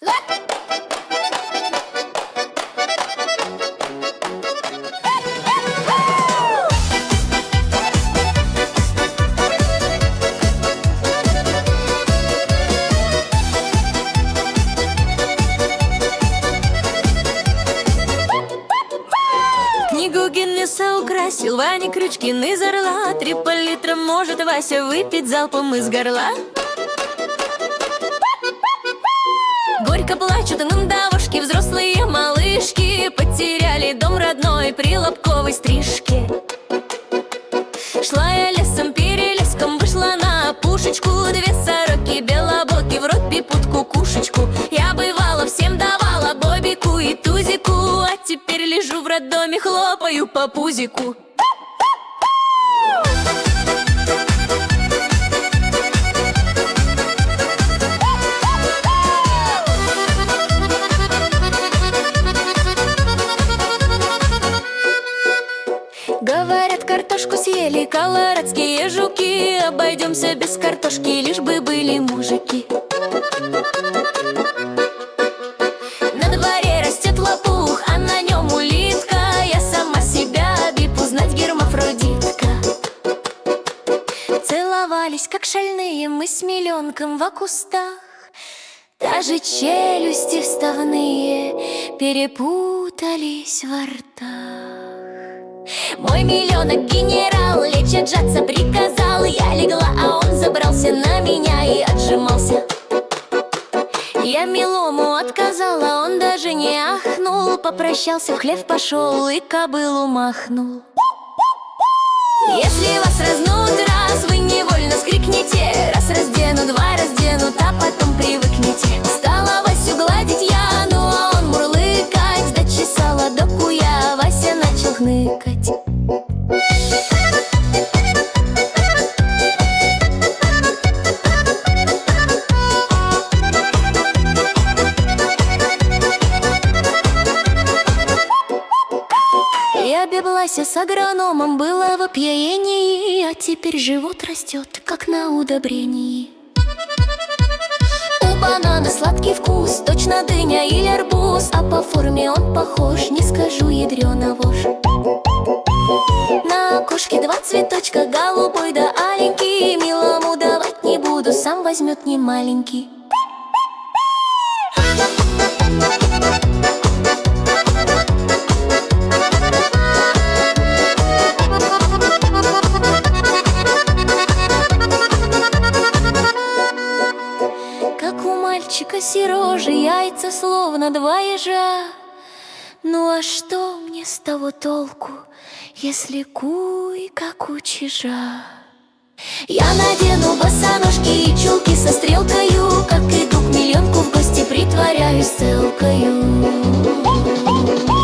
Книгу Гиннеса украсил Ваня Крючкин из Орла. 3 пол-литра может Вася выпить залпом из горла. Горько плачут НМДАшки, взрослые малышки. Потеряли дом родной при лобковой стрижке. Шла я лесом, перелеском, вышла на опушечку. 2 сороки, белобоки, в рот пипут кукушечку. Я бывала, всем давала Бобику и Тузику, а теперь лежу в роддоме, хлопаю по пузику. Говорят, картошку съели колорадские жуки. Обойдемся без картошки, лишь бы были мужики. На дворе растет лопух, а на нем улитка. Я сама себя бипу, знать гермафродитка. Целовались, как шальные, мы с миллионком во кустах. Даже челюсти вставные перепутались во ртах. Мой миллионок генерал лечь отжаться приказал. Я легла, а он забрался на меня и отжимался. Я милому отказала, он даже не ахнул. Попрощался, в хлев пошел и кобылу махнул. Если вас разнут раз, вы невольно скрикните. Раз разденут, 2 разденут, а потом привыкнете. Стала Васю гладить я, ну а он мурлыкать. Дочесала доку я, Вася начал хныкать. Я беглась с агрономом, была в опьянении, а теперь живот растет, как на удобрении. У банана сладкий вкус, точно дыня или арбуз, а по форме он похож, не скажу, ядрёна вошь. На окошке 2 цветочка, голубой да аленький. Милому давать не буду, сам возьмет не маленький. Как у мальчика Сережи, яйца словно 2 ежа. Ну а что мне с того толку, если куй, как у чижа? Я надену босоножки и чулки со стрелкою, как иду к миллионку в гости, притворяюсь целкою.